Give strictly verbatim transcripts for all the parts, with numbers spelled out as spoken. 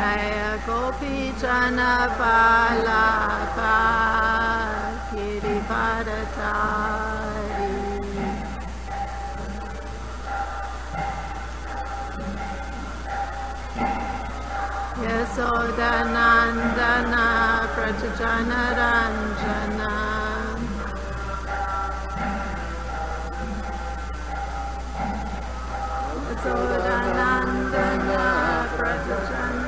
Jaya Gopi Jana Balaka Girivardhari Yasodanandana Pratajana Ranjana Yasodanandana Pratajana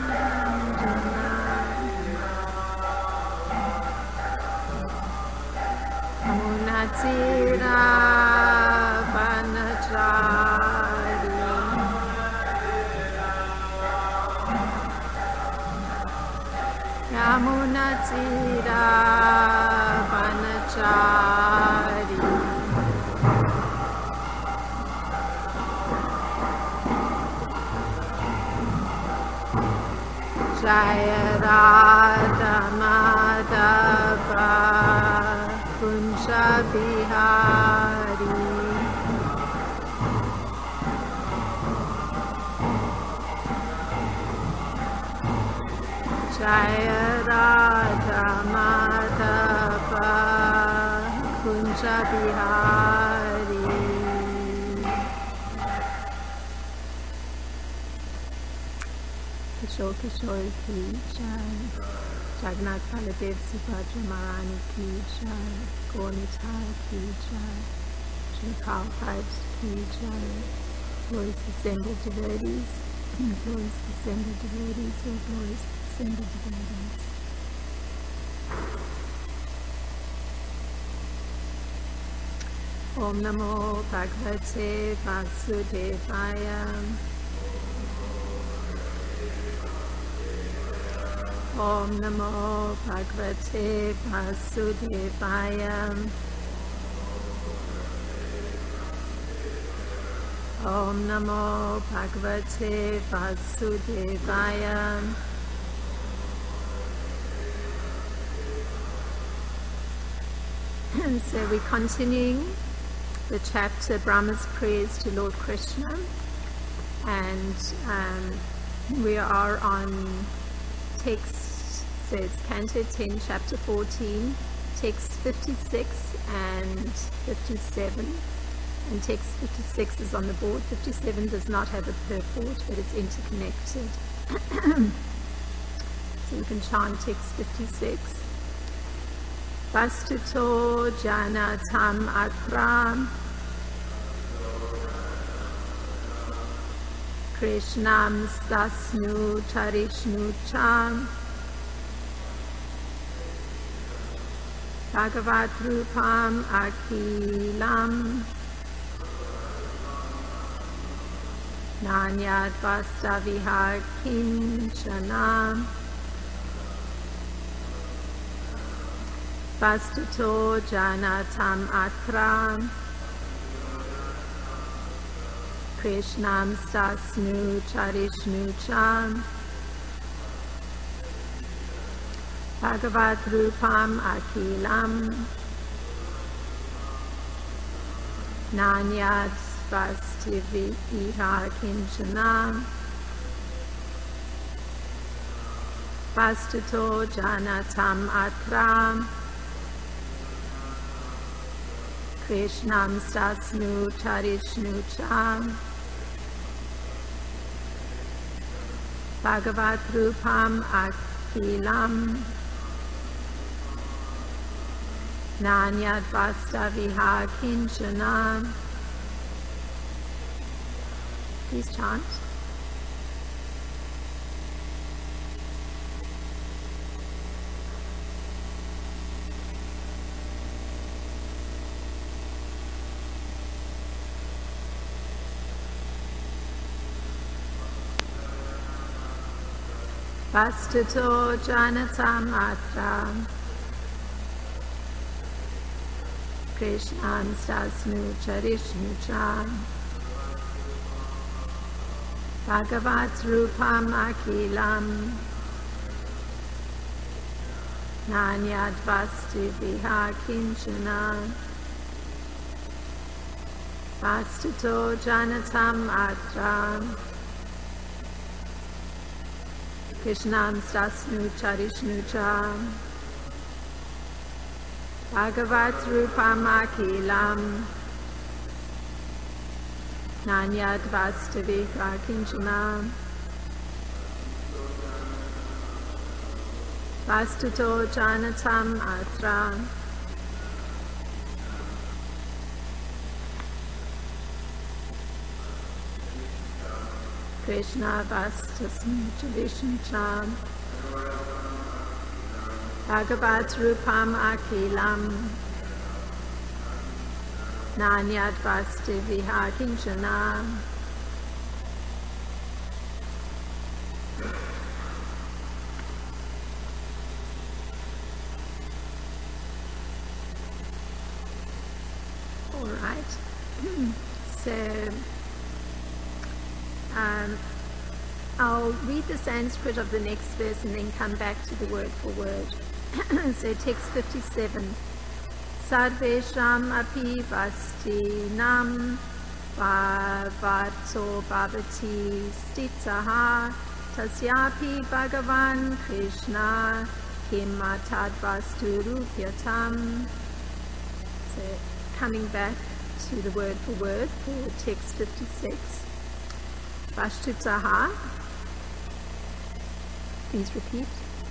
Amunatira Vanachari Yamunatira Vanachari Jaya Radha Madhava Kunja Bihari Jaya Radha Madhava Kunja Bihari Kishore Kishore Ki Jai Jagannath Baladev Subhadra Maharani Ki Jai Gaurnitai Ki Jai Shri Prabhupada Ki Jai Glorious Assembled Devotees Glorious Assembled Devotees or Glorious Assembled Devotees Om Namo Bhagavate Vasudevaya Om Namo Bhagavate Vasudevaya Om Namo Bhagavate Vasudevaya And so we're continuing the chapter Brahma's Prayers to Lord Krishna and um, we are on text, so it's Canto ten, Chapter fourteen, text fifty-six and fifty-seven. And text fifty-six is on the board. fifty-seven does not have a purport, but it's interconnected. So you can chant text fifty-six. Vastuto Janatam Akram Krishnam Sasnu Charishnu Cham Bhagavat Rupam Akilam Nanyad Vastavihar Kinchanam Vastuto Janatam Akram Krishnam Sasnu Charishnu Cham Bhagavat Rupam Akilam Nanyad Vastivihar Kinchanam Vastuto Janatam Akram Krishnam Sasnu Charishnu Cham Bhagavat Rupam Akilam Nanyad Vastavihar Kinchanam. Please chant. Vastuto Janatam Akram Krishnam Sasnu Charishnu Cham Bhagavat Rupam Akilam Nanyad Vastivihar Kinchanam Vastuto Janatam Akram Krishnam Stasnu Charishnu Cha Bhagavat Rupam Akilam Nanyad Vastavika Kinchana Vastato Janatam Atra Krishna Vastasmi Chavishnucham Bhagavat Rupam Akilam Nanyad Vastaviha Kinchana All right. So Um, I'll read the Sanskrit of the next verse and then come back to the word for word. So text fifty-seven. Sarvesham api vasti nam bhavato bhavati stitaha tasyapi bhagavan Krishna kimatad vastu rupyatam. So coming back to the word for word for text fifty-six. Vashtutaha, please repeat.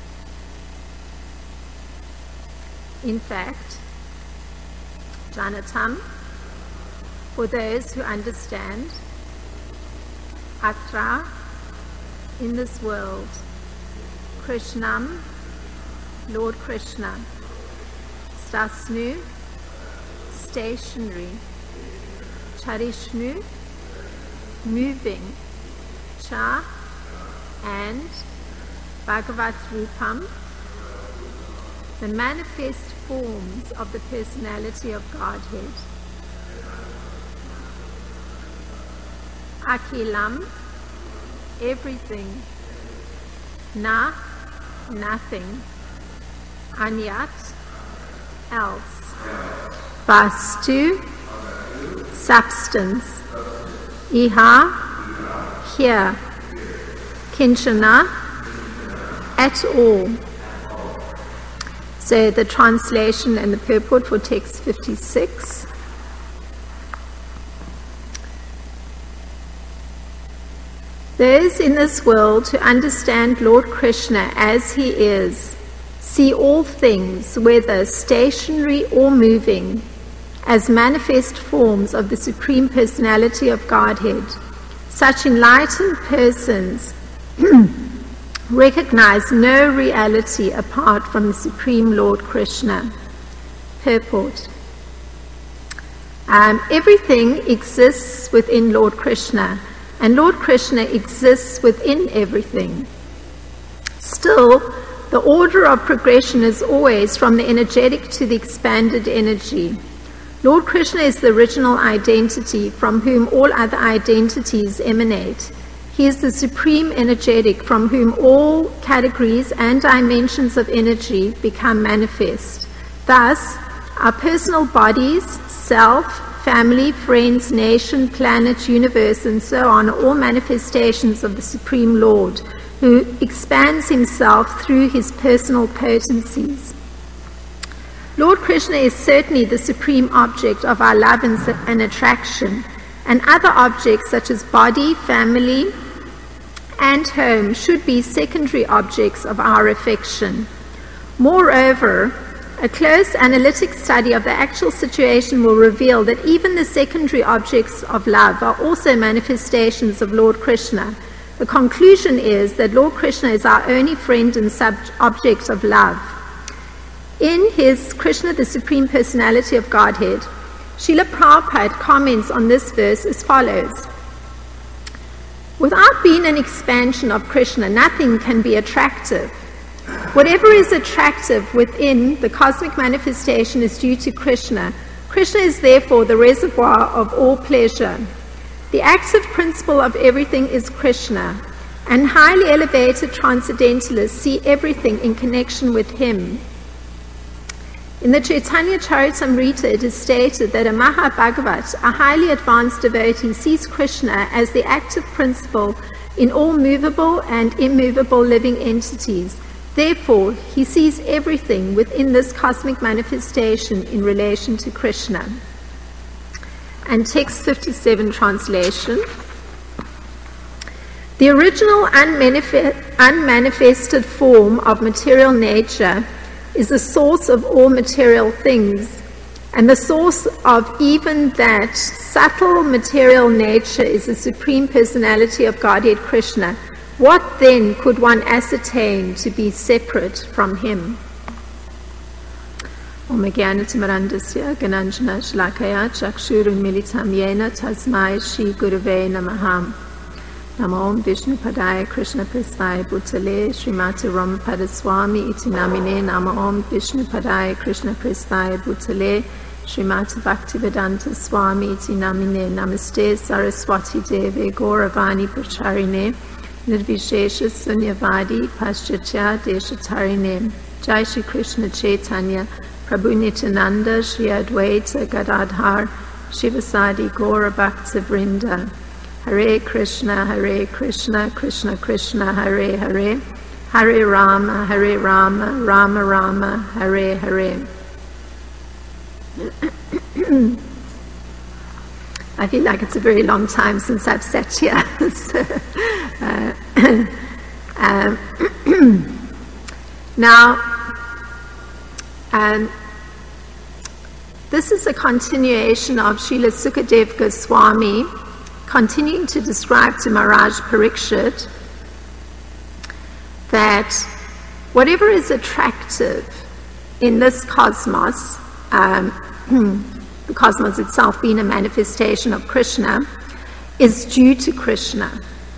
In fact, Janatam, for those who understand, Atra, in this world, Krishnam, Lord Krishna, Stasnu, stationary, Charishnu, moving, Cha, and Bhagavat Rupam, the manifest forms of the personality of Godhead. Akilam, everything. Na, nothing. Anyat, else. Vastu, substance. Iha, here. Kinchana, at all. So the translation and the purport for text fifty-six. Those in this world who understand Lord Krishna as he is, see all things, whether stationary or moving, as manifest forms of the Supreme Personality of Godhead. Such enlightened persons recognize no reality apart from the Supreme Lord Krishna. Purport. Um, everything exists within Lord Krishna, and Lord Krishna exists within everything. Still, the order of progression is always from the energetic to the expanded energy. Lord Krishna is the original identity from whom all other identities emanate. He is the supreme energetic from whom all categories and dimensions of energy become manifest. Thus, our personal bodies, self, family, friends, nation, planet, universe, and so on are all manifestations of the Supreme Lord, who expands himself through his personal potencies. Lord Krishna is certainly the supreme object of our love and, and attraction, and other objects such as body, family, and home should be secondary objects of our affection. Moreover, a close analytic study of the actual situation will reveal that even the secondary objects of love are also manifestations of Lord Krishna. The conclusion is that Lord Krishna is our only friend and sub- object of love. In his Krishna, the Supreme Personality of Godhead, Srila Prabhupada comments on this verse as follows. Without being an expansion of Krishna, nothing can be attractive. Whatever is attractive within the cosmic manifestation is due to Krishna. Krishna is therefore the reservoir of all pleasure. The active principle of everything is Krishna, and highly elevated transcendentalists see everything in connection with him. In the Chaitanya Charitamrita, it is stated that a Mahabhagavat, a highly advanced devotee, sees Krishna as the active principle in all movable and immovable living entities. Therefore, he sees everything within this cosmic manifestation in relation to Krishna. And text fifty-seven translation. The original unmanifest, unmanifested form of material nature is the source of all material things, and the source of even that subtle material nature is the Supreme Personality of Godhead Krishna. What then could one ascertain to be separate from him? Om Jnana-timirandasya Gananjana Shalakaya Chakshurunmilitam Yena Tasmai Shri Gurave Namaha. Namo Om Vishnu Padaya Krishna Prasthaya Bhutale Srimati Ramapada Swami Iti Namine. Namo Om Vishnu Padaya Krishna Prasthaya Bhutale Srimati Bhaktivedanta Swami Iti Namine. Namaste Saraswati Deve Gauravani Pracharine Nirvishesha Sunyavadi Paschatya Deshatarine. Jai Shri Krishna Chaitanya Prabhu Nityananda Shri Advaita Gadadhar Shivasadi Gaura Bhakta Vrinda. Hare Krishna, Hare Krishna, Krishna Krishna, Hare Hare, Hare Rama, Hare Rama, Rama Rama, Hare Hare. I feel like it's a very long time since I've sat here. so, uh, um, now, um, this is a continuation of Srila Sukadev Goswami continuing to describe to Maharaj Parikshit that whatever is attractive in this cosmos, um, the cosmos itself being a manifestation of Krishna, is due to Krishna.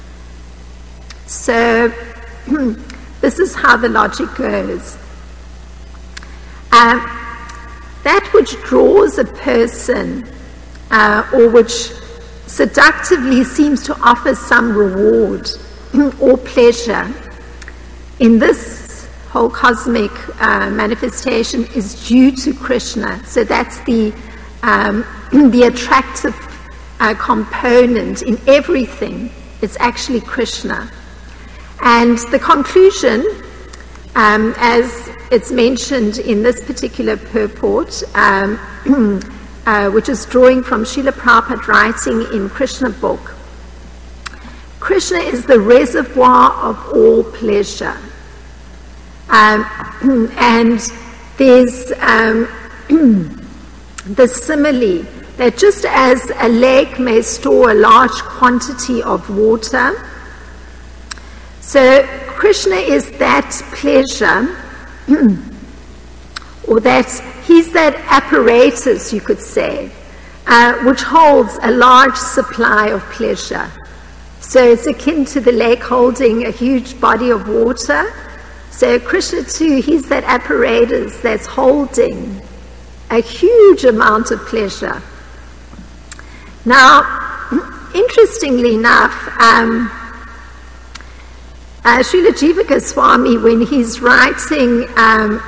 So this is how the logic goes. Um, that which draws a person uh, or which seductively seems to offer some reward or pleasure in this whole cosmic uh, manifestation is due to Krishna. So that's the um, the attractive uh, component in everything. It's actually Krishna. And the conclusion, um, as it's mentioned in this particular purport, um, Uh, which is drawing from Srila Prabhupada writing in Krishna book. Krishna is the reservoir of all pleasure. Um, and there's um, the simile that just as a lake may store a large quantity of water, so Krishna is that pleasure, or that he's that apparatus, you could say, uh, which holds a large supply of pleasure. So it's akin to the lake holding a huge body of water. So Krishna too, he's that apparatus that's holding a huge amount of pleasure. Now, interestingly enough, um, uh, Srila Jiva Goswami, when he's writing, um,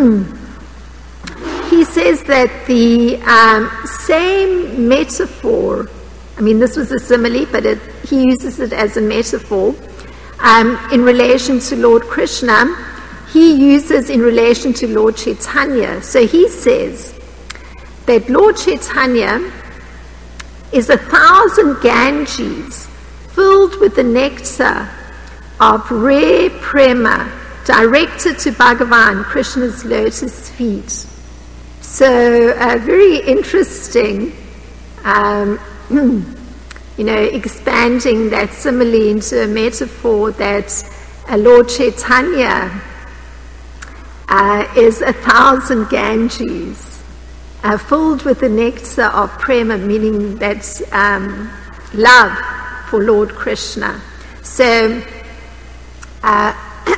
he says that the um, same metaphor, I mean, this was a simile, but it, he uses it as a metaphor, um, in relation to Lord Krishna, he uses in relation to Lord Chaitanya. So he says that Lord Chaitanya is a thousand Ganges filled with the nectar of rare prema directed to Bhagavan, Krishna's lotus feet. So uh, very interesting, um, you know, expanding that simile into a metaphor that uh, Lord Chaitanya uh, is a thousand Ganges uh, filled with the nectar of prema, meaning that um, love for Lord Krishna. So uh,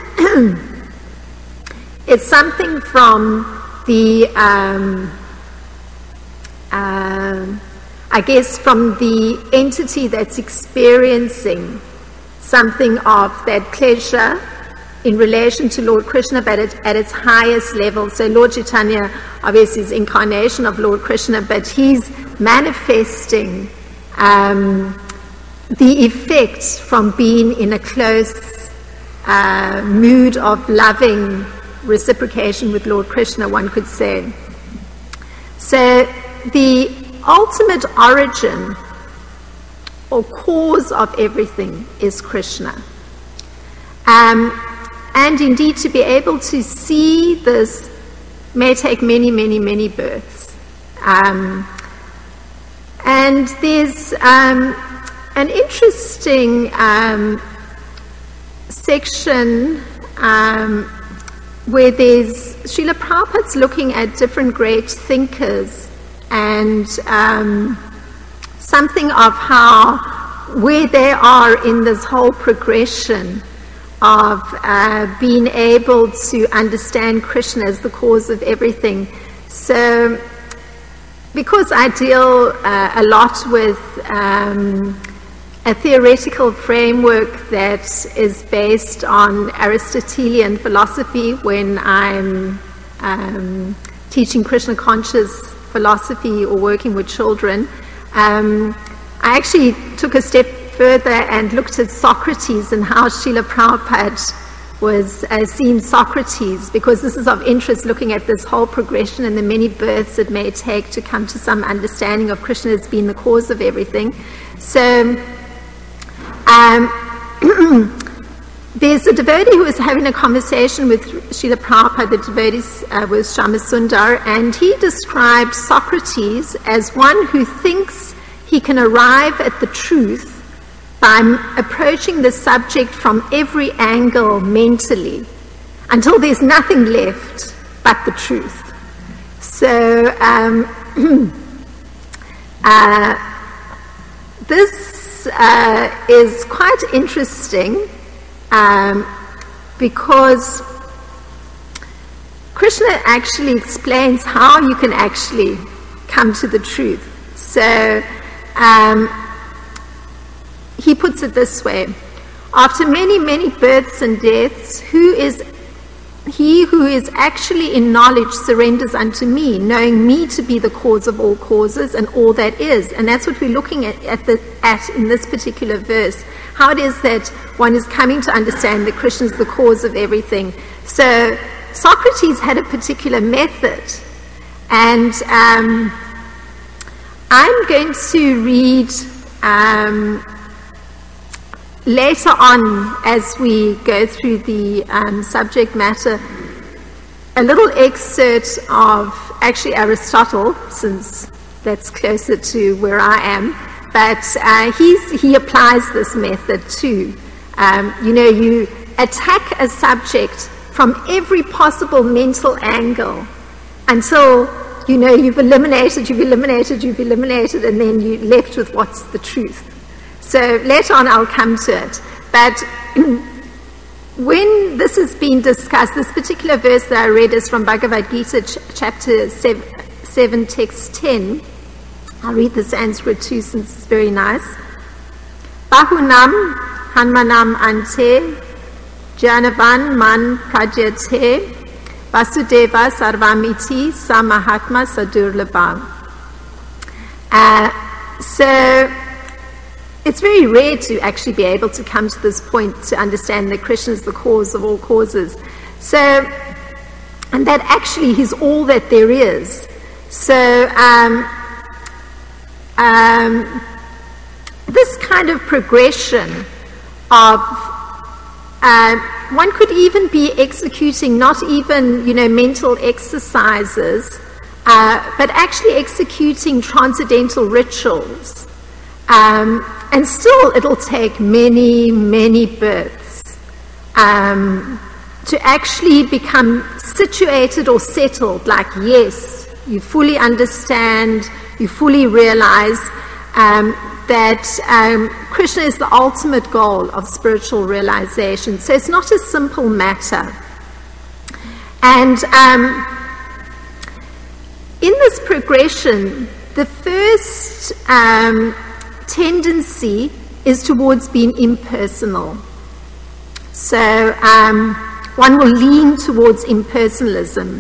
it's something from the, um, uh, I guess, from the entity that's experiencing something of that pleasure in relation to Lord Krishna, but at, at its highest level. So Lord Chaitanya obviously is incarnation of Lord Krishna, but he's manifesting um, the effects from being in a close uh, mood of loving reciprocation with Lord Krishna, one could say. So the ultimate origin or cause of everything is Krishna. Um, and indeed, to be able to see this may take many, many, many births. Um, and there's um, an interesting um, section um, where there's Srila Prabhupada's looking at different great thinkers and um, something of how, where they are in this whole progression of uh, being able to understand Krishna as the cause of everything. So, because I deal uh, a lot with um, a theoretical framework that is based on Aristotelian philosophy when I'm um, teaching Krishna conscious philosophy or working with children, um, I actually took a step further and looked at Socrates and how Srila Prabhupada was uh, seeing Socrates, because this is of interest, looking at this whole progression and the many births it may take to come to some understanding of Krishna as being the cause of everything. So um, there's a devotee who was having a conversation with Srila Prabhupada. The devotee uh, was Shyamasundar, and he described Socrates as one who thinks he can arrive at the truth by approaching the subject from every angle mentally until there's nothing left but the truth. So um, uh, this uh, is quite interesting um, because Krishna actually explains how you can actually come to the truth. So um, he puts it this way: after many, many births and deaths, who is he who is actually in knowledge surrenders unto me, knowing me to be the cause of all causes and all that is. And that's what we're looking at, at, the, at in this particular verse, how it is that one is coming to understand that Krishna is the cause of everything. So Socrates had a particular method, and um, I'm going to read um, later on, as we go through the um, subject matter, a little excerpt of actually Aristotle, since that's closer to where I am, but uh, he's, he applies this method too. Um, you know, you attack a subject from every possible mental angle until, you know, you've eliminated, you've eliminated, you've eliminated, and then you're left with what's the truth. So later on I'll come to it. But when this is being discussed, this particular verse that I read is from Bhagavad Gita, ch- chapter seven, seven, text ten. I'll read the Sanskrit too, since it's very nice. Bahunam hanmanam ante janavan man prajyate vasudeva sarvamiti samahatma sadurlabha. Uh, so it's very rare to actually be able to come to this point to understand that Krishna is the cause of all causes. So, and that actually he's all that there is. So, um, um, this kind of progression of, uh, one could even be executing not even, you know, mental exercises, uh, but actually executing transcendental rituals. Um, and still it'll take many, many births um, to actually become situated or settled, like, yes, you fully understand, you fully realize um, that um, Krishna is the ultimate goal of spiritual realization. So it's not a simple matter. And um, in this progression, the first um, tendency is towards being impersonal. So um, one will lean towards impersonalism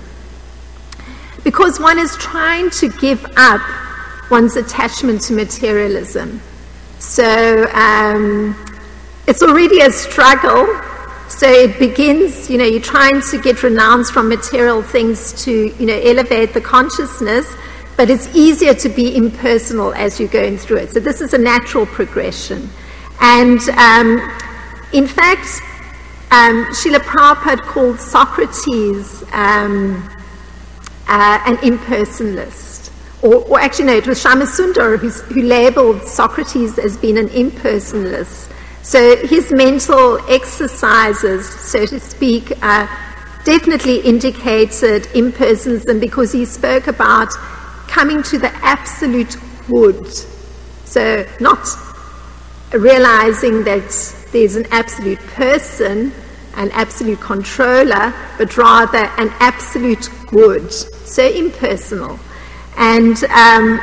because one is trying to give up one's attachment to materialism. So um, it's already a struggle. So it begins, you know, you're trying to get renounce from material things to, you know, elevate the consciousness, but it's easier to be impersonal as you're going through it. So this is a natural progression. And um, in fact, um, Srila Prabhupada called Socrates um, uh, an impersonalist. Or, or actually, no, it was Shyamasundar who's, who labeled Socrates as being an impersonalist. So his mental exercises, so to speak, uh, definitely indicated impersonalism, because he spoke about coming to the absolute good. So not realizing that there's an absolute person, an absolute controller, but rather an absolute good. So impersonal. And um,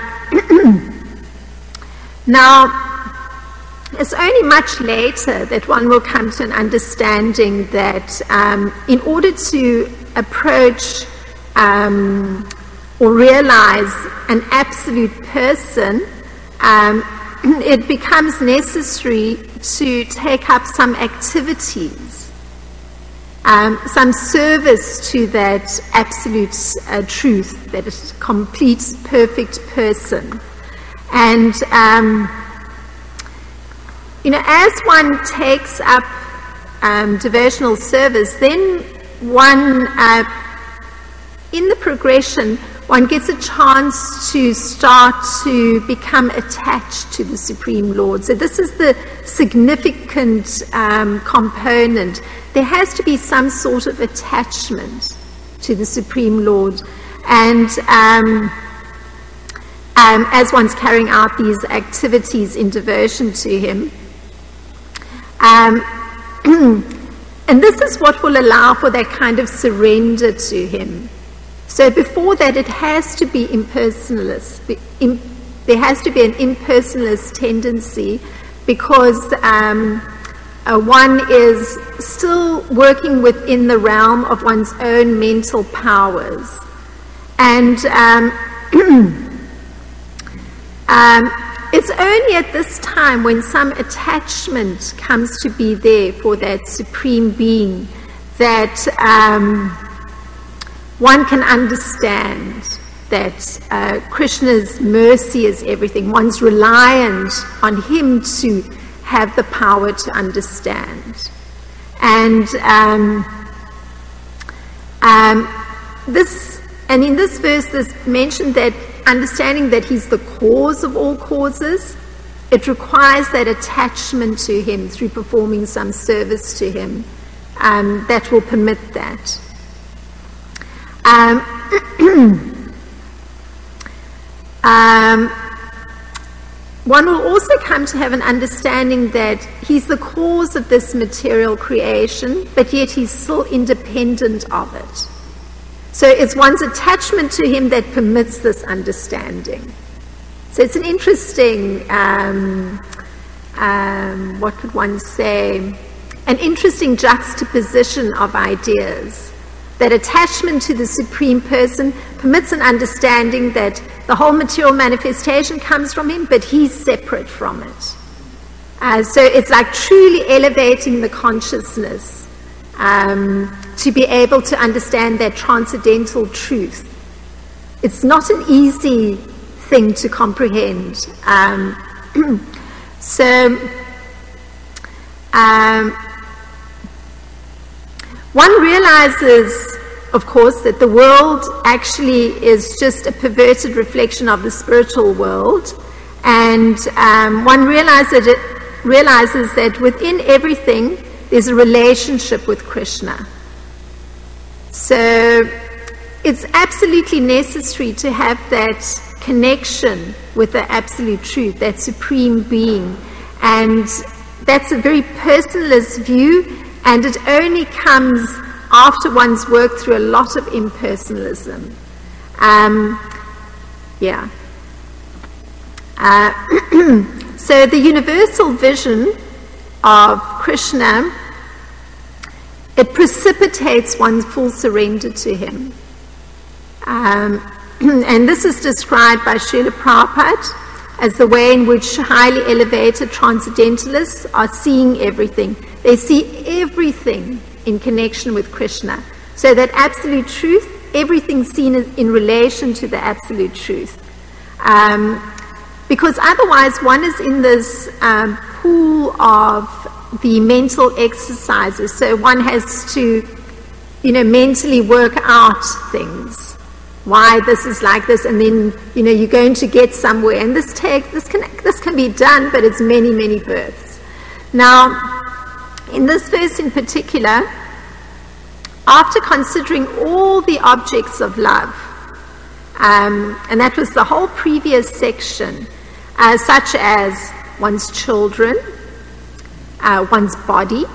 now, it's only much later that one will come to an understanding that um, in order to approach um, or realize an absolute person, um, it becomes necessary to take up some activities, um, some service to that absolute uh, truth, that is complete, perfect person. And um, You know, as one takes up um, devotional service, then one, uh, in the progression, one gets a chance to start to become attached to the Supreme Lord. So this is the significant um, component. There has to be some sort of attachment to the Supreme Lord. And um, um, as one's carrying out these activities in devotion to Him, Um, and this is what will allow for that kind of surrender to Him. So before that, it has to be impersonalist. In, there has to be an impersonalist tendency, because um, uh, one is still working within the realm of one's own mental powers. And um, um, it's only at this time, when some attachment comes to be there for that Supreme Being, that um, one can understand that uh, Krishna's mercy is everything. One's reliant on Him to have the power to understand. And um, um, this, and in this verse, there's mentioned that understanding that He's the cause of all causes, it requires that attachment to Him through performing some service to Him um, that will permit that. Um, um, one will also come to have an understanding that He's the cause of this material creation, but yet He's still independent of it. So it's one's attachment to Him that permits this understanding. So it's an interesting, um, um, what could one say, an interesting juxtaposition of ideas. That attachment to the Supreme Person permits an understanding that the whole material manifestation comes from Him, but He's separate from it. Uh, so it's like truly elevating the consciousness um, to be able to understand that transcendental truth. It's not an easy thing to comprehend. Um, so, um, one realizes, of course, that the world actually is just a perverted reflection of the spiritual world, and um, one realizes, it, realizes that within everything there's a relationship with Krishna. So it's absolutely necessary to have that connection with the absolute truth, that Supreme Being, and that's a very personalist view. And it only comes after one's worked through a lot of impersonalism. Um, yeah. Uh, so the universal vision of Krishna, it precipitates one's full surrender to Him. Um, and this is described by Srila Prabhupada as the way in which highly elevated transcendentalists are seeing everything. They see everything in connection with Krishna. So that absolute truth, everything seen in relation to the absolute truth. Um, because otherwise one is in this um, pool of the mental exercises. So one has to, you know, mentally work out things. Why this is like this, and then, you know, you're going to get somewhere. And this take this can this can be done, but it's many, many births. Now, in this verse in particular, after considering all the objects of love, um, and that was the whole previous section, uh, such as one's children, uh, one's body,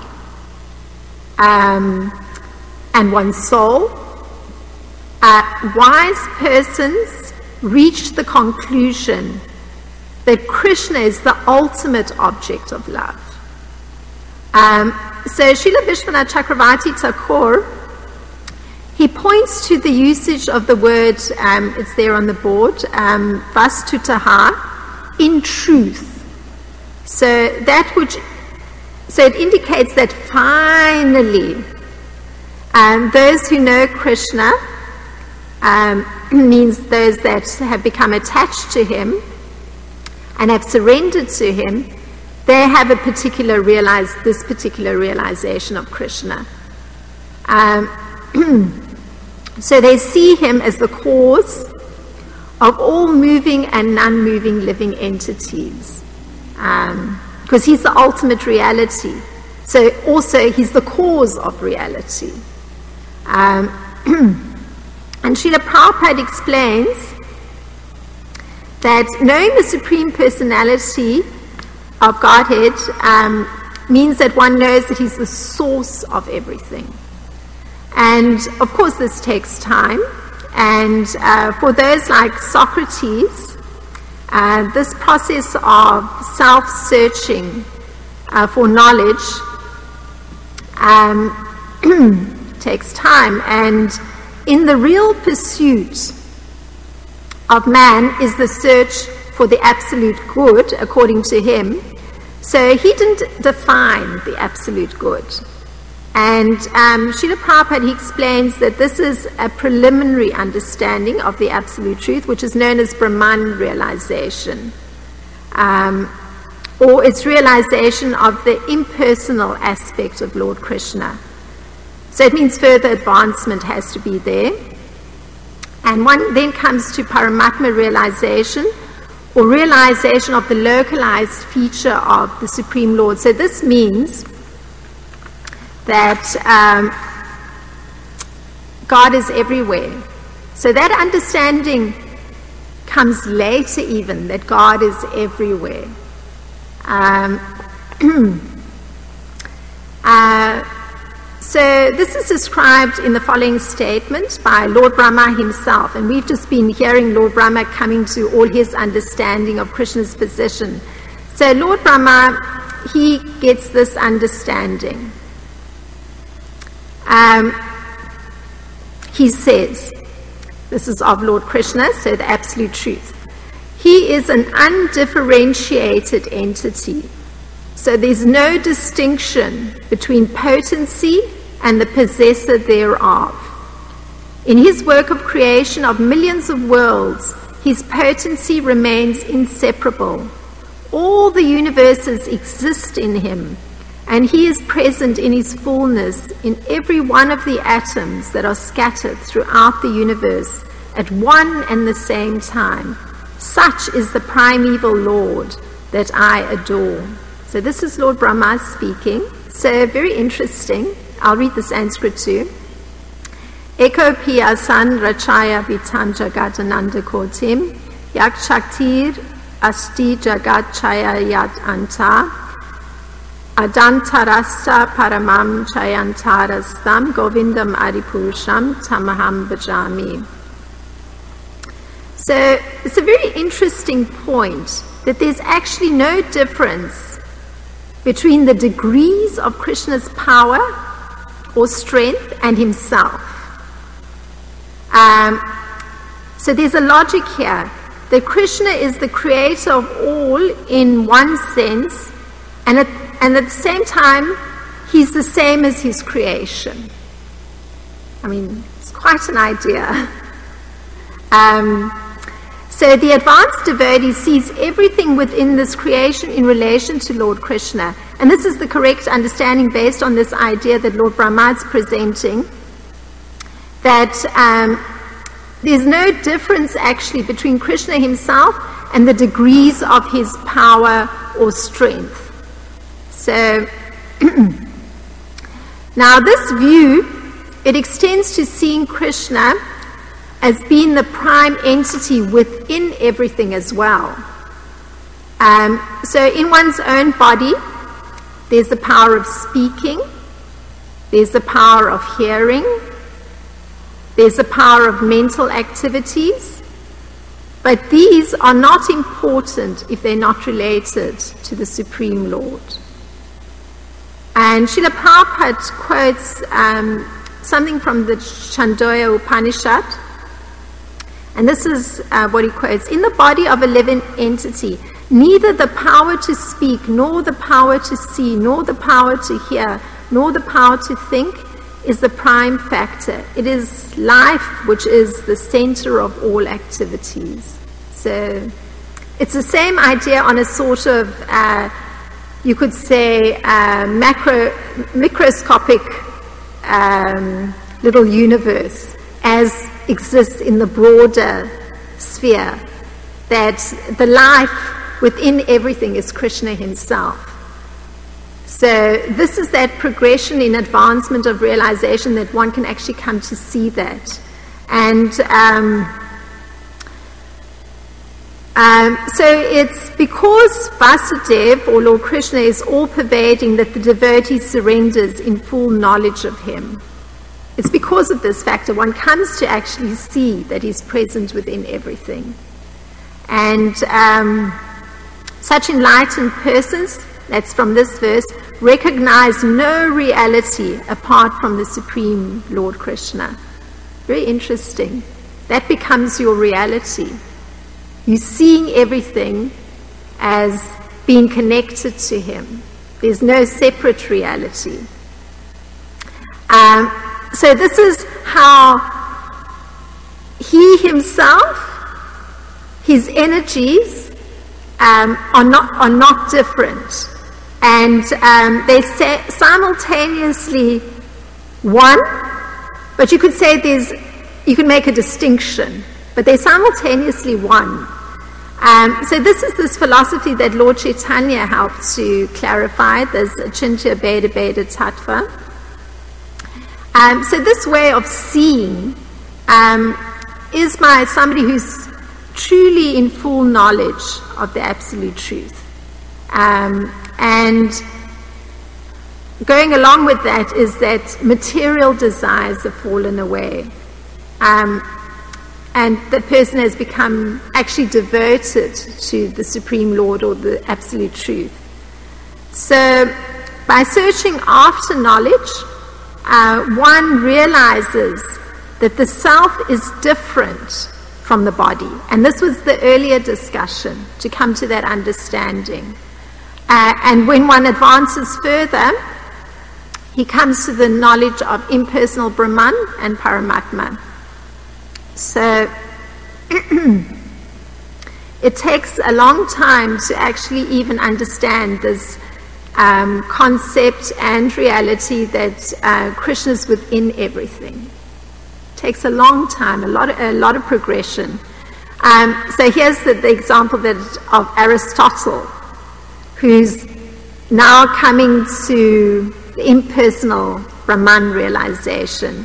um, and one's soul, uh, wise persons reach the conclusion that Krishna is the ultimate object of love. Um, so Srila Vishwanath Chakravarti Thakur, he points to the usage of the word, um, it's there on the board, um, vastutaha, in truth. So that which, so it indicates that finally, um, those who know Krishna, um, means those that have become attached to him and have surrendered to him, they have a particular realize, this particular realization of Krishna. Um, so they see him as the cause of all moving and non-moving living entities, um, because he's the ultimate reality. So also he's the cause of reality. Um, and Srila Prabhupada explains that knowing the Supreme Personality of Godhead um, means that one knows that he's the source of everything. And of course this takes time, and uh, for those like Socrates, uh, this process of self-searching uh, for knowledge um, takes time, and in the real pursuit of man is the search for the absolute good, according to him. So he didn't define the absolute good. And um, Srila Prabhupada, he explains that this is a preliminary understanding of the absolute truth, which is known as Brahman realization, um, or its realization of the impersonal aspect of Lord Krishna. So it means further advancement has to be there. And one then comes to Paramatma realization, or realization of the localized feature of the Supreme Lord. So this means that um, God is everywhere. So that understanding comes later even, that God is everywhere. Um, uh, so this is described in the following statement by Lord Brahma himself, and we've just been hearing Lord Brahma coming to all his understanding of Krishna's position. So Lord Brahma, he gets this understanding. Um, he says, this is of Lord Krishna, so the absolute truth. He is an undifferentiated entity. So there's no distinction between potency and the possessor thereof. In his work of creation of millions of worlds, his potency remains inseparable. All the universes exist in him, and he is present in his fullness in every one of the atoms that are scattered throughout the universe at one and the same time. Such is the primeval Lord that I adore. So this is Lord Brahma speaking. So very interesting. I'll read the Sanskrit too. Eko piyasan rachaya vitam jagat ananda kotim yak shaktir asti jagat chaya yat anta adantarasta paramam chayantarastam govindam adipurusham tamaham bhajami. So it's a very interesting point that there's actually no difference between the degrees of Krishna's power or strength and himself. Um, so there's a logic here. that Krishna is the creator of all in one sense, and at, and at the same time, he's the same as his creation. I mean, it's quite an idea. Um, so the advanced devotee sees everything within this creation in relation to Lord Krishna. And this is the correct understanding based on this idea that Lord Brahma is presenting, that um, there's no difference actually between Krishna himself and the degrees of his power or strength. So now this view, it extends to seeing Krishna as being the prime entity within everything as well. Um, so in one's own body, there's the power of speaking, there's the power of hearing, there's the power of mental activities, but these are not important if they're not related to the Supreme Lord. And Srila Prabhupada quotes um, something from the Chandogya Upanishad, and this is uh, what he quotes: in the body of a living entity, neither the power to speak, nor the power to see, nor the power to hear, nor the power to think is the prime factor. It is life which is the center of all activities. So it's the same idea on a sort of, uh, you could say, uh, macro, microscopic um, little universe as exists in the broader sphere, that the life within everything is Krishna himself. So this is that progression in advancement of realization, that one can actually come to see that. And um, um, so it's because Vasudeva, or Lord Krishna, is all-pervading, that the devotee surrenders in full knowledge of him. It's because of this factor one comes to actually see that he's present within everything. And um, such enlightened persons, that's from this verse, recognize no reality apart from the Supreme Lord Krishna. Very interesting. That becomes your reality. You're seeing everything as being connected to him. There's no separate reality. Um, so this is how he himself, his energies, um, are not are not different, and um, they say simultaneously one. But you could say there's, you can make a distinction, but they're simultaneously one. Um, so this is this philosophy that Lord Chaitanya helped to clarify. There's Achintya Bheda Bheda Tattva. Um, so this way of seeing um, is by somebody who's truly in full knowledge of the absolute truth. Um, and going along with that is that material desires have fallen away. Um, and the person has become actually devoted to the Supreme Lord, or the absolute truth. So by searching after knowledge, uh, one realizes that the self is different from the body. And this was the earlier discussion, to come to that understanding. Uh, and when one advances further, he comes to the knowledge of impersonal Brahman and Paramatma. So it takes a long time to actually even understand this um, concept and reality that uh, Krishna is within everything. It takes a long time, a lot of, a lot of progression. Um, so here's the, the example that of Aristotle, who's now coming to the impersonal Brahman realization.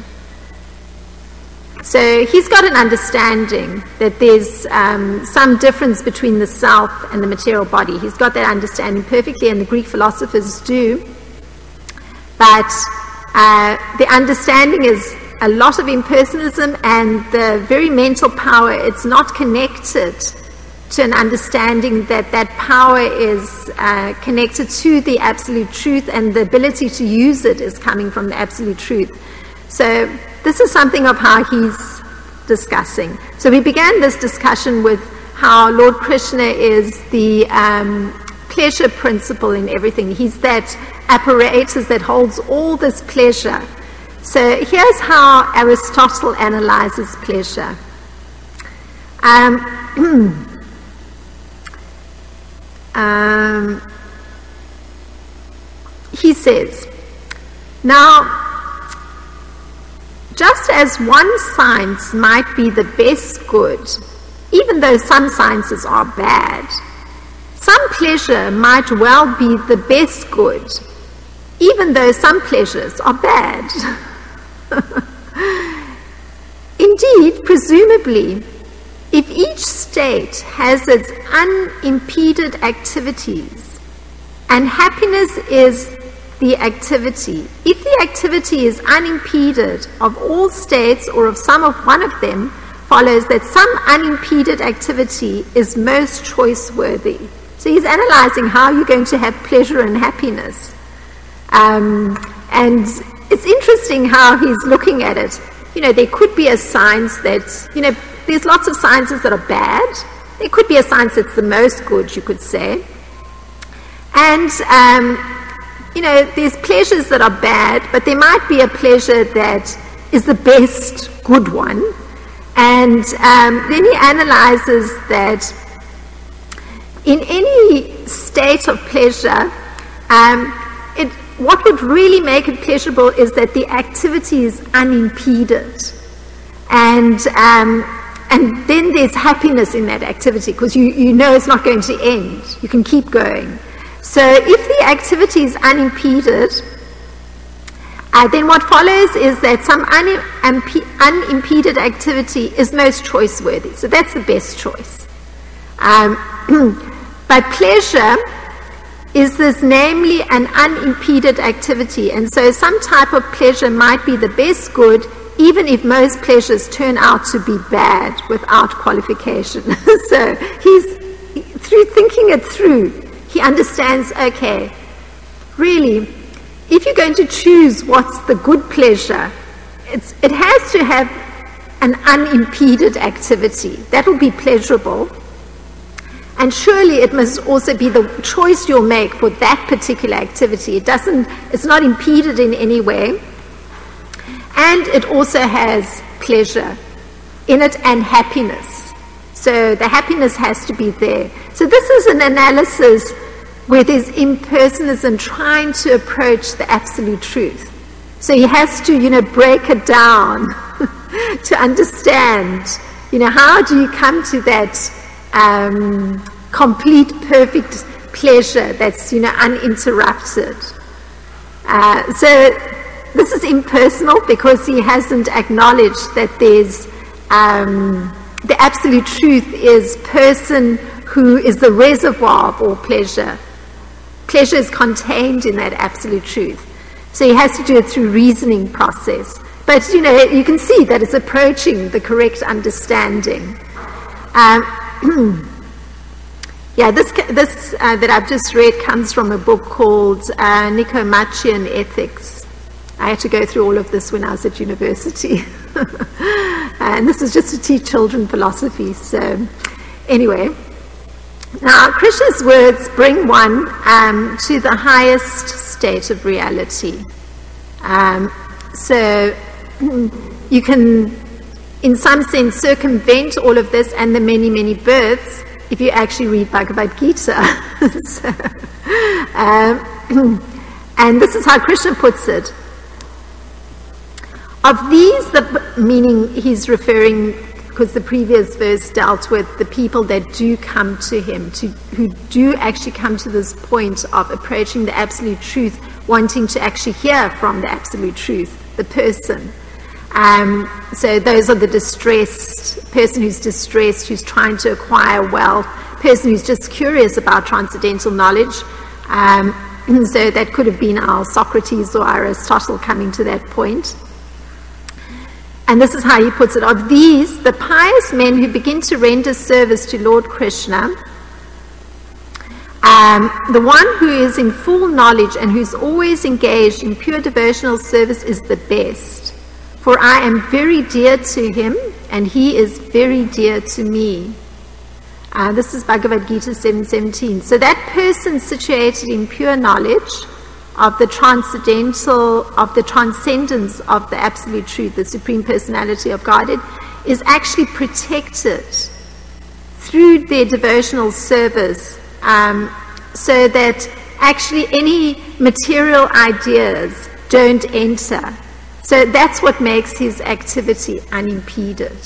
So he's got an understanding that there's um, some difference between the self and the material body. He's got that understanding perfectly, and the Greek philosophers do. But uh, the understanding is a lot of impersonalism, and the very mental power, it's not connected to an understanding that that power is uh, connected to the absolute truth, and the ability to use it is coming from the absolute truth. So this is something of how he's discussing. So we began this discussion with how Lord Krishna is the um, pleasure principle in everything. He's that apparatus that holds all this pleasure. So here's how Aristotle analyzes pleasure. Um, um, he says, now, just as one science might be the best good, even though some sciences are bad, some pleasure might well be the best good, even though some pleasures are bad. Indeed, presumably, if each state has its unimpeded activities, and happiness is the activity, if the activity is unimpeded of all states or of some of one of them, follows that some unimpeded activity is most choice-worthy. So he's analyzing how you're going to have pleasure and happiness. Um, and it's interesting how he's looking at it. You know, there could be a science that, you know, there's lots of sciences that are bad. There could be a science that's the most good, you could say. And, um, you know, there's pleasures that are bad, but there might be a pleasure that is the best good one. And um, then he analyzes that in any state of pleasure, um, it, what would really make it pleasurable is that the activity is unimpeded. And, um, and then there's happiness in that activity because you, you know it's not going to end. You can keep going. So if the activity is unimpeded, uh, then what follows is that some unimpeded activity is most choice-worthy. So that's the best choice. Um, but pleasure is this namely an unimpeded activity. And so some type of pleasure might be the best good, even if most pleasures turn out to be bad without qualification. So he's, through thinking it through, he understands, okay, really, if you're going to choose what's the good pleasure, it's, it has to have an unimpeded activity. That will be pleasurable. And surely it must also be the choice you'll make for that particular activity. It doesn't, it's not impeded in any way. And it also has pleasure in it and happiness. So the happiness has to be there. So this is an analysis where there's impersonalism trying to approach the absolute truth. So he has to, you know, break it down to understand, you know, how do you come to that um, complete, perfect pleasure that's, you know, uninterrupted. Uh, so this is impersonal because he hasn't acknowledged that there's um, the absolute truth is person who is the reservoir of all pleasure. Pleasure is contained in that absolute truth. So he has to do it through reasoning process. But, you know, you can see that it's approaching the correct understanding. Um, yeah, this this uh, that I've just read comes from a book called uh, Nicomachean Ethics. I had to go through all of this when I was at university. And this is just to teach children philosophy. So, anyway. Now, Krishna's words bring one um, to the highest state of reality. Um, so, you can, in some sense, circumvent all of this and the many, many births if you actually read Bhagavad Gita. So, um, and this is how Krishna puts it. Of these, the, meaning he's referring, because the previous verse dealt with the people that do come to him, to, who do actually come to this point of approaching the absolute truth, wanting to actually hear from the absolute truth, the person. Um, so those are the distressed, person who's distressed, who's trying to acquire wealth, person who's just curious about transcendental knowledge. Um, so that could have been our Socrates or Aristotle coming to that point. And this is how he puts it. Of these, the pious men who begin to render service to Lord Krishna, um, the one who is in full knowledge and who's always engaged in pure devotional service is the best. For I am very dear to him, and he is very dear to me. Uh, this is Bhagavad Gita seven seventeen. So that person situated in pure knowledge of the transcendental, of the transcendence of the absolute truth, the Supreme Personality of Godhead, is actually protected through their devotional service, um, so that actually any material ideas don't enter. So that's what makes his activity unimpeded.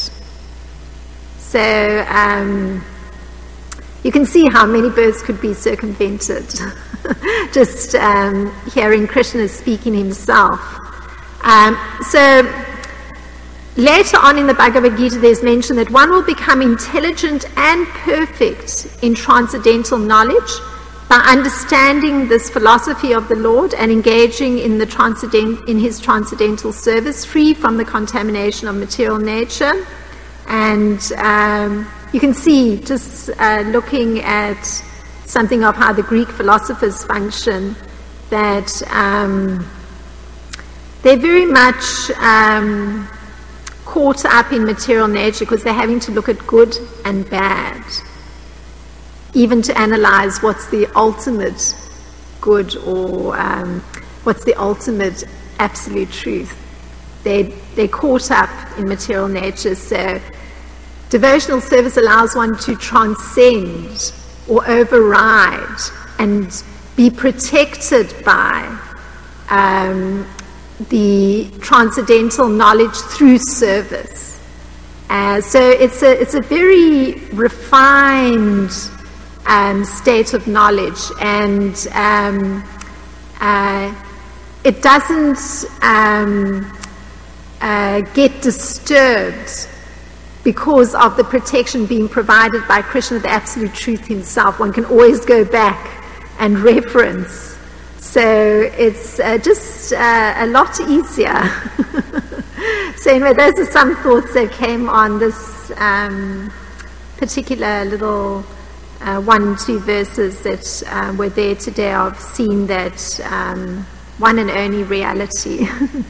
So um, you can see how many birds could be circumvented just um, hearing Krishna speaking himself. Um, so later on in the Bhagavad Gita, there's mention that one will become intelligent and perfect in transcendental knowledge by understanding this philosophy of the Lord and engaging in the transcendent, in his transcendental service, free from the contamination of material nature. And um, you can see, just uh, looking at something of how the Greek philosophers function, that um, they're very much um, caught up in material nature because they're having to look at good and bad, even to analyze what's the ultimate good or um, what's the ultimate absolute truth. They, they're caught up in material nature. So devotional service allows one to transcend or override and be protected by um, the transcendental knowledge through service. Uh, so it's a, it's a very refined um, state of knowledge, and um, uh, it doesn't um, uh, get disturbed because of the protection being provided by Krishna, the Absolute Truth himself. One can always go back and reference. So it's uh, just uh, a lot easier. So anyway, those are some thoughts that came on this um, particular little uh, one, two verses that uh, were there today of seeing that um, one and only reality.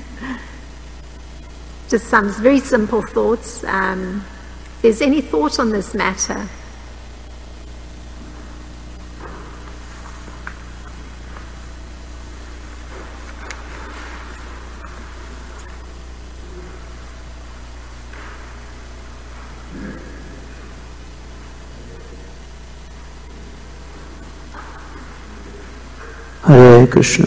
Just some very simple thoughts. Um, if there's any thought on this matter? Hare Krishna.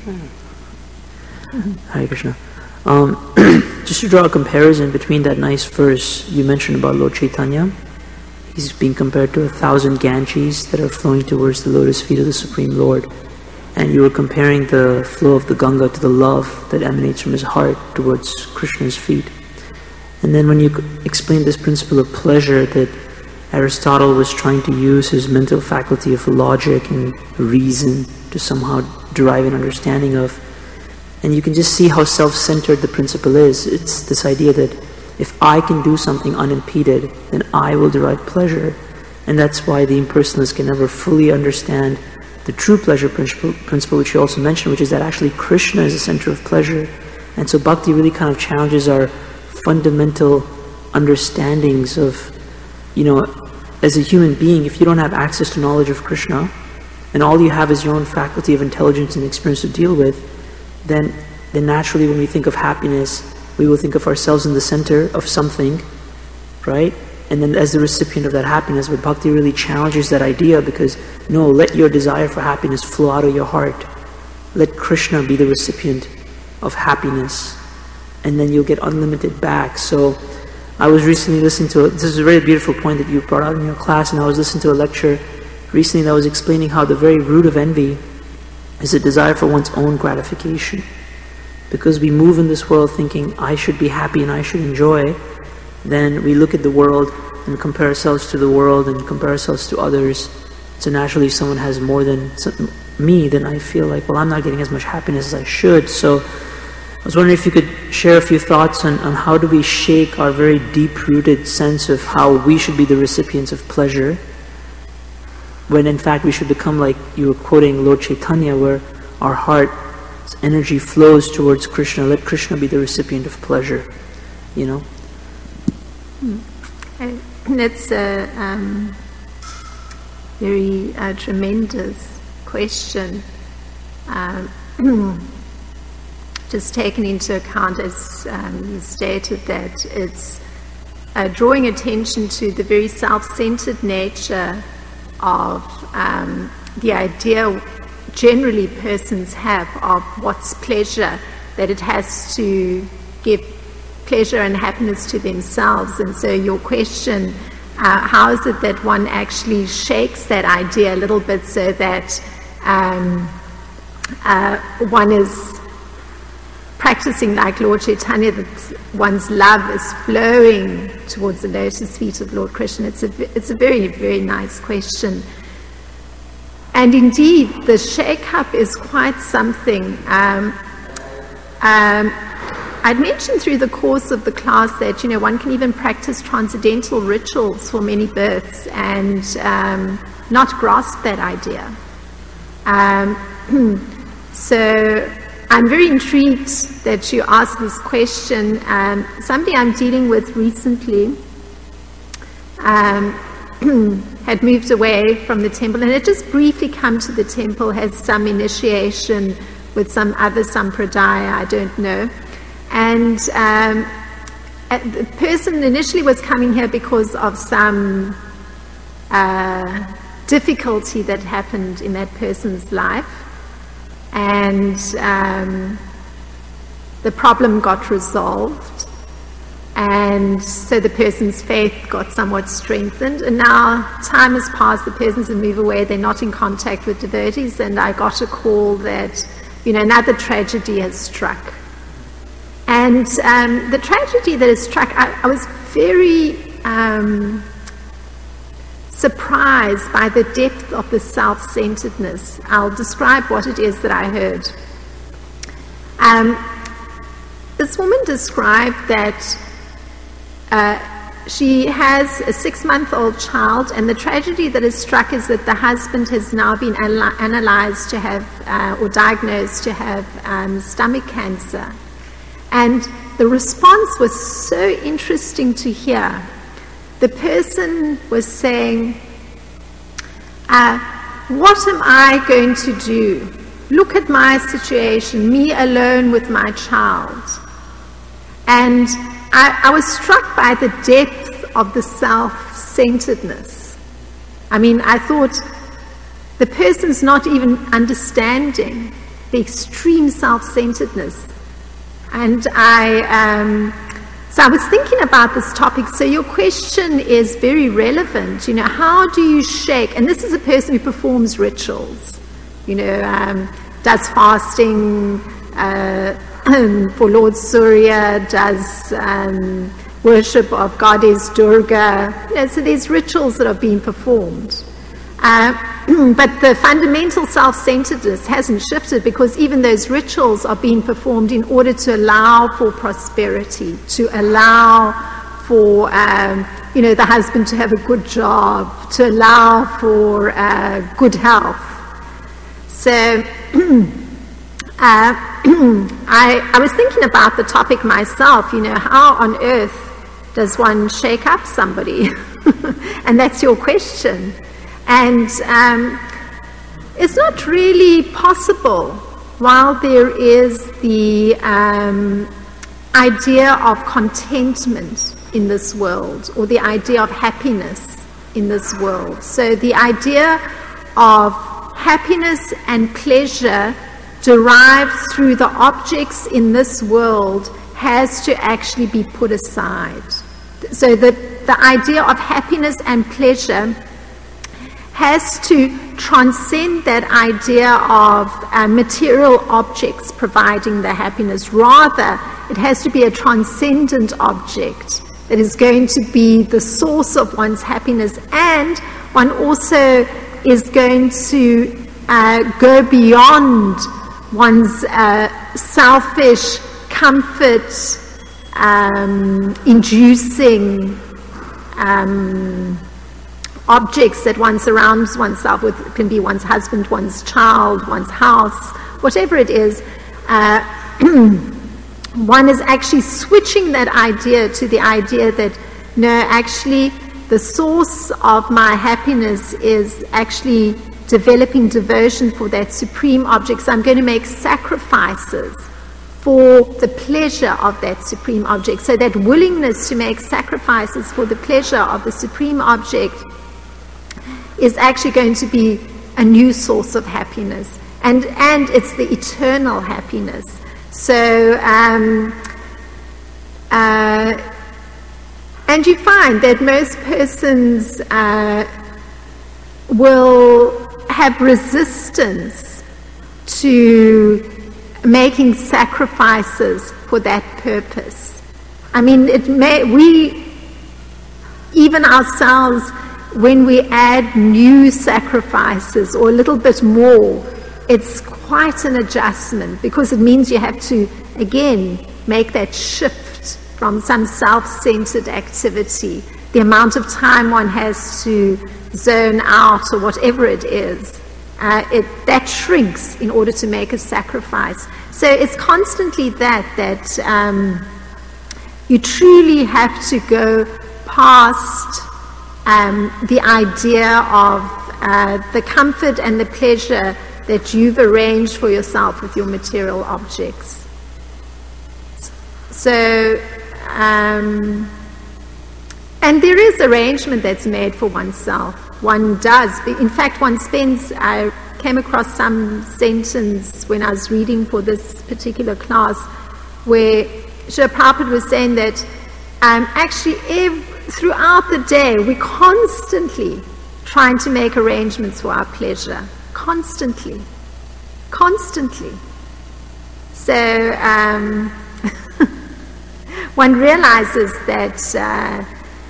Hare Krishna. Um, just to draw a comparison between that nice verse you mentioned about Lord Chaitanya, he's being compared to a thousand Ganges that are flowing towards the lotus feet of the Supreme Lord. And you were comparing the flow of the Ganga to the love that emanates from his heart towards Krishna's feet. And then when you explained this principle of pleasure, that Aristotle was trying to use his mental faculty of logic and reason to somehow derive an understanding of. And you can just see how self-centered the principle is. It's this idea that if I can do something unimpeded, then I will derive pleasure. And that's why the impersonalists can never fully understand the true pleasure principle, principle, which you also mentioned, which is that actually Krishna is the center of pleasure. And so bhakti really kind of challenges our fundamental understandings of, you know, as a human being, if you don't have access to knowledge of Krishna, and all you have is your own faculty of intelligence and experience to deal with, then, then naturally when we think of happiness, we will think of ourselves in the center of something, right? And then as the recipient of that happiness, but bhakti really challenges that idea, because no, let your desire for happiness flow out of your heart. Let Krishna be the recipient of happiness, and then you'll get unlimited back. So I was recently listening to, a, this is a very beautiful point that you brought out in your class, and I was listening to a lecture recently that was explaining how the very root of envy is a desire for one's own gratification. Because we move in this world thinking, I should be happy and I should enjoy, then we look at the world and compare ourselves to the world and compare ourselves to others. So naturally if someone has more than me, then I feel like, well, I'm not getting as much happiness as I should. So I was wondering if you could share a few thoughts on, on how do we shake our very deep-rooted sense of how we should be the recipients of pleasure, when in fact we should become like you were quoting Lord Chaitanya, where our heart's energy flows towards Krishna. Let Krishna be the recipient of pleasure, you know. And that's a um, very uh, tremendous question. Um, just taken into account, as um, you stated, that it's uh, drawing attention to the very self-centered nature of um, the idea generally persons have of what's pleasure, that it has to give pleasure and happiness to themselves. And so your question, uh, how is it that one actually shakes that idea a little bit so that um, uh, one is practicing like Lord Chaitanya, that one's love is flowing towards the lotus feet of Lord Krishna? It's a, it's a very, very nice question. And indeed, the shake-up is quite something. Um, um, I'd mentioned through the course of the class that, you know, one can even practice transcendental rituals for many births and um, not grasp that idea. Um, so I'm very intrigued that you asked this question. Um, somebody I'm dealing with recently um, had moved away from the temple and had just briefly come to the temple, has some initiation with some other sampradaya, I don't know. And um, the person initially was coming here because of some uh, difficulty that happened in that person's life. And um, the problem got resolved. And so the person's faith got somewhat strengthened. And now time has passed, the person's moved away, they're not in contact with devotees. And I got a call that, you know, another tragedy has struck. And um, the tragedy that has struck, I, I was very um, surprised by the depth of the self-centeredness. I'll describe what it is that I heard. Um, this woman described that uh, she has a six-month-old child, and the tragedy that has struck is that the husband has now been anal- analyzed to have, uh, or diagnosed to have um, stomach cancer. And the response was so interesting to hear. The person was saying, uh, what am I going to do? Look at my situation, me alone with my child. And I, I was struck by the depth of the self-centeredness. I mean, I thought, the person's not even understanding the extreme self-centeredness. And I, um, so I was thinking about this topic. So your question is very relevant. You know, how do you shake? And this is a person who performs rituals. You know, um, does fasting uh, for Lord Surya, does um, worship of Goddess Durga. You know, so there's rituals that are being performed. Uh, but the fundamental self-centeredness hasn't shifted, because even those rituals are being performed in order to allow for prosperity, to allow for, um, you know, the husband to have a good job, to allow for uh, good health. So uh, I, I was thinking about the topic myself, you know, how on earth does one shake up somebody? And that's your question. And um, it's not really possible while there is the um, idea of contentment in this world, or the idea of happiness in this world. So the idea of happiness and pleasure derived through the objects in this world has to actually be put aside. So the, the idea of happiness and pleasure has to transcend that idea of uh, material objects providing the happiness. Rather, it has to be a transcendent object that is going to be the source of one's happiness, and one also is going to uh, go beyond one's uh, selfish, comfort um, inducing um, objects that one surrounds oneself with. It can be one's husband, one's child, one's house, whatever it is. Uh, one is actually switching that idea to the idea that, no, actually, the source of my happiness is actually developing devotion for that supreme object. So I'm going to make sacrifices for the pleasure of that supreme object. So that willingness to make sacrifices for the pleasure of the supreme object is actually going to be a new source of happiness. And, and it's the eternal happiness. So, um, uh, and you find that most persons uh, will have resistance to making sacrifices for that purpose. I mean, it may, we, even ourselves, when we add new sacrifices or a little bit more, it's quite an adjustment, because it means you have to, again, make that shift from some self-centered activity. The amount of time one has to zone out or whatever it is, uh, it, that shrinks in order to make a sacrifice. So it's constantly that, that um, you truly have to go past um, the idea of uh, the comfort and the pleasure that you've arranged for yourself with your material objects. So, um, and there is arrangement that's made for oneself. One does. In fact, one spends, I came across some sentence when I was reading for this particular class where Srila Prabhupada was saying that um, actually every, throughout the day we're constantly trying to make arrangements for our pleasure. Constantly. Constantly. So um, one realizes that uh,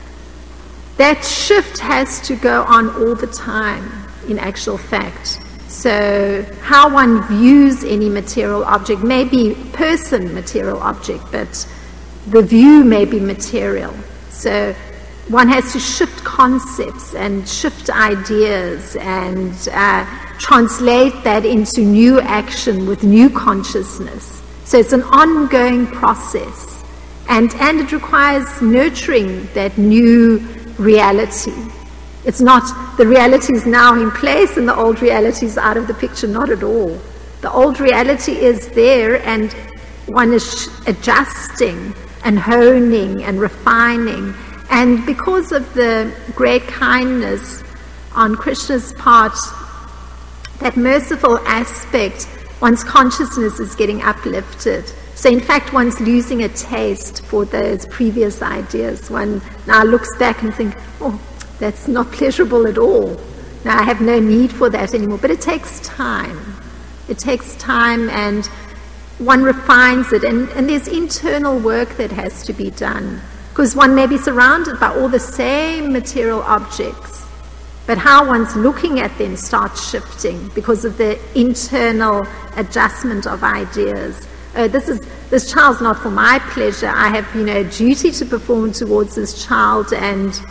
that shift has to go on all the time, in actual fact. So how one views any material object may be person material object, but the view may be material. So one has to shift concepts and shift ideas and uh, translate that into new action with new consciousness. So it's an ongoing process, and, and it requires nurturing that new reality. It's not the reality is now in place and the old reality is out of the picture, not at all. The old reality is there, and one is adjusting and honing and refining. And because of the great kindness on Krishna's part, that merciful aspect, one's consciousness is getting uplifted. So in fact, one's losing a taste for those previous ideas. One now looks back and thinks, oh, that's not pleasurable at all. Now I have no need for that anymore. But it takes time. It takes time, and one refines it. And, and there's internal work that has to be done, because one may be surrounded by all the same material objects, but how one's looking at them starts shifting because of the internal adjustment of ideas. Uh, this is this child's not for my pleasure. I have, you know, a duty to perform towards this child, and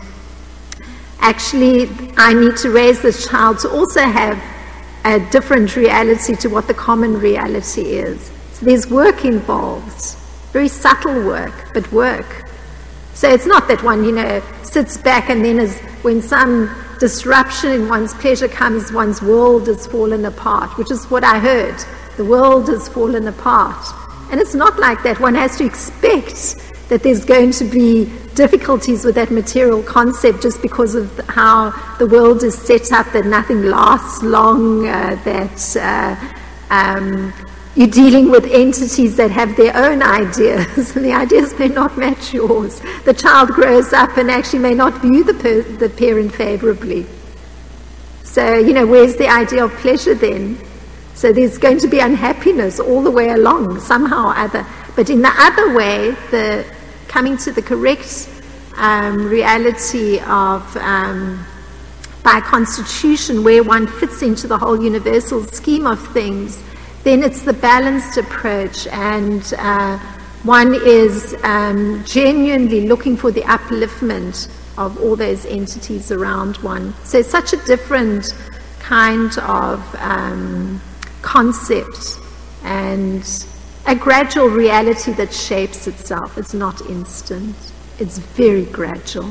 actually I need to raise this child to also have a different reality to what the common reality is. So there's work involved, very subtle work, but work. So it's not that one, you know, sits back and then is, when some disruption in one's pleasure comes, one's world has fallen apart, which is what I heard. The world has fallen apart. And it's not like that. One has to expect that there's going to be difficulties with that material concept just because of how the world is set up, that nothing lasts long, uh, that uh, um, you're dealing with entities that have their own ideas, and the ideas may not match yours. The child grows up and actually may not view the, per the parent favorably. So, you know, where's the idea of pleasure then? So there's going to be unhappiness all the way along, somehow or other. But in the other way, the coming to the correct um, reality of, um, by constitution, where one fits into the whole universal scheme of things, then it's the balanced approach, and uh, one is um, genuinely looking for the upliftment of all those entities around one. So it's such a different kind of um, concept, and a gradual reality that shapes itself. It's not instant. It's very gradual. So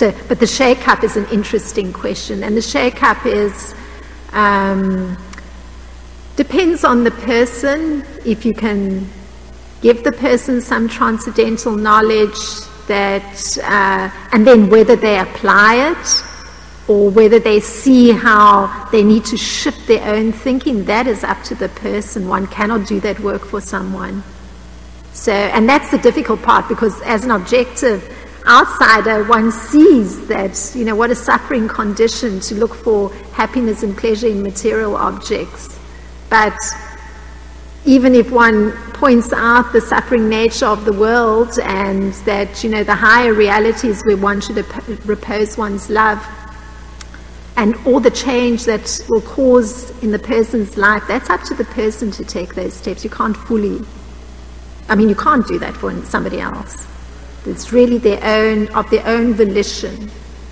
So, but the shake-up is an interesting question, and the shake-up is um, depends on the person. If you can give the person some transcendental knowledge that, uh, and then whether they apply it or whether they see how they need to shift their own thinking, that is up to the person. One cannot do that work for someone. So, and that's the difficult part, because as an objective outsider, one sees that, you know, what a suffering condition to look for happiness and pleasure in material objects. But even if one points out the suffering nature of the world and that, you know, the higher realities where one should repose one's love and all the change that will cause in the person's life, that's up to the person to take those steps. You can't fully, I mean, you can't do that for somebody else. It's really their own, of their own volition.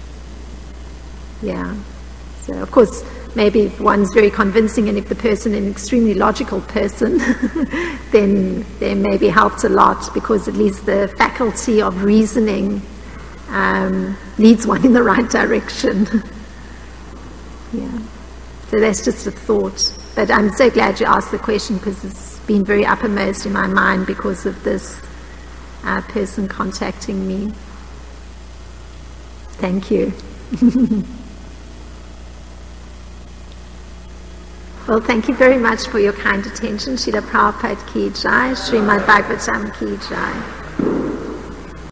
Yeah. So, of course, maybe if one's very convincing and if the person is an extremely logical person, then they may be helped a lot, because at least the faculty of reasoning um, leads one in the right direction. Yeah. So that's just a thought. But I'm so glad you asked the question, because it's been very uppermost in my mind because of this uh, person contacting me. Thank you. Well, thank you very much for your kind attention. Srila Prabhupada Ki Jai, Srimad Bhagavatam Ki Jai.